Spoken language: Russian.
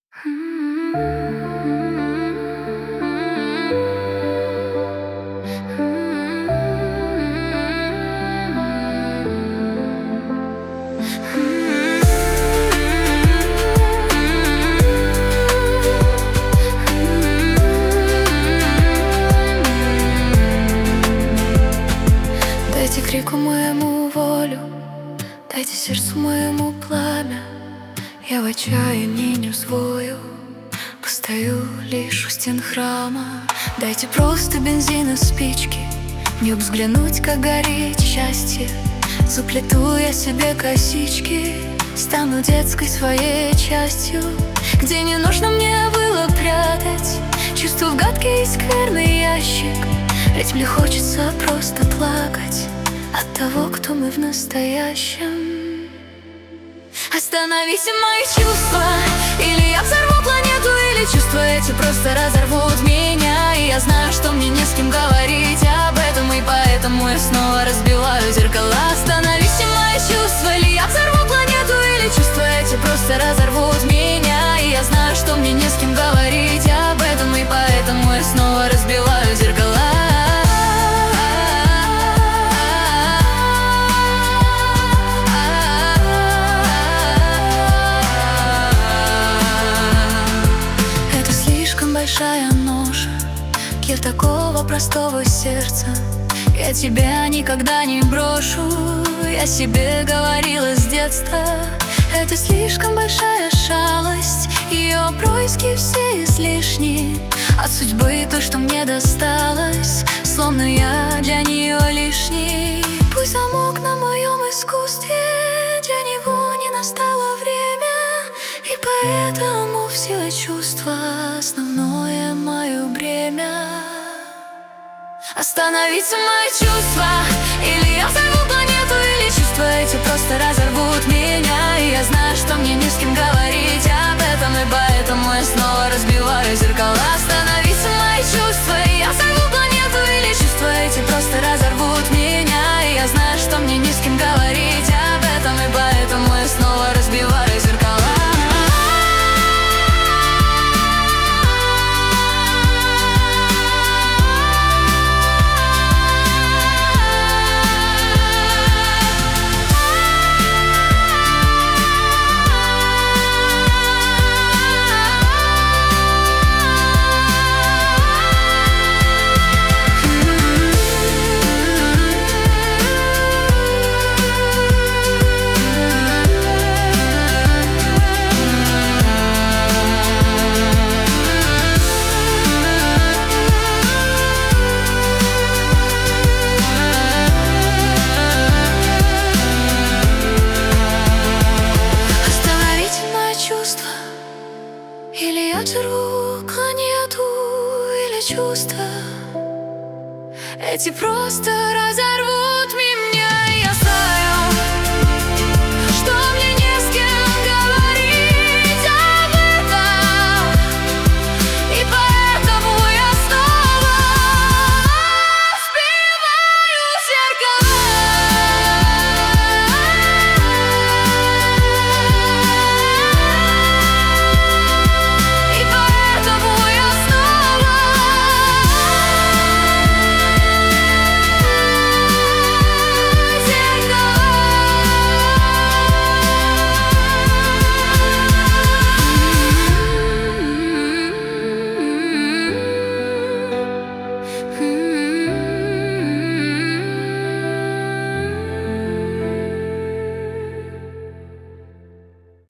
Дайте крику моему волю, дайте сердцу моему пламя. Я в отчаянии не взвою, постою лишь у стен храма. Дайте просто бензин и спички, мне взглянуть, как горит счастье. Заплету я себе косички, стану детской своей частью, где не нужно мне было прятать чувства в гадкий и скверный ящик. Ведь мне хочется просто плакать от того, кто мы в настоящем. Остановите мои чувства, или я взорву планету, или чувства эти просто разорвут меня. И я знаю, что мне не с кем говорить об этом, и поэтому я снова разбиваю зеркала. Остановите мои чувства, или я взорву планету, или чувства эти просто разорвут меня. И я знаю, что мне не с кем говорить об этом, и поэтому я снова разбиваю зеркала. Большая ноша для такого простого сердца. Я тебя никогда не брошу, я себе говорила с детства. Это слишком большая шалость, ее происки все излишни. От судьбы то, что мне досталось, словно я для нее лишний. Пусть замок на моем искусстве, для него не настало время. И поэтому в силе чувства основное мое бремя. Остановите мои чувства, или я взорву планету, или чувства эти просто разорвут меня. И я знаю, что мне не с кем говорить об этом, и поэтому я снова разбиваю зеркала. Остановите мои чувства, и я взорву планету, или чувства эти просто разорвут меня. И я знаю, что мне не с кем говорить об этом, и поэтому я снова разбиваю зеркала. Или я взорву планету, или чувства эти просто разорвут меня.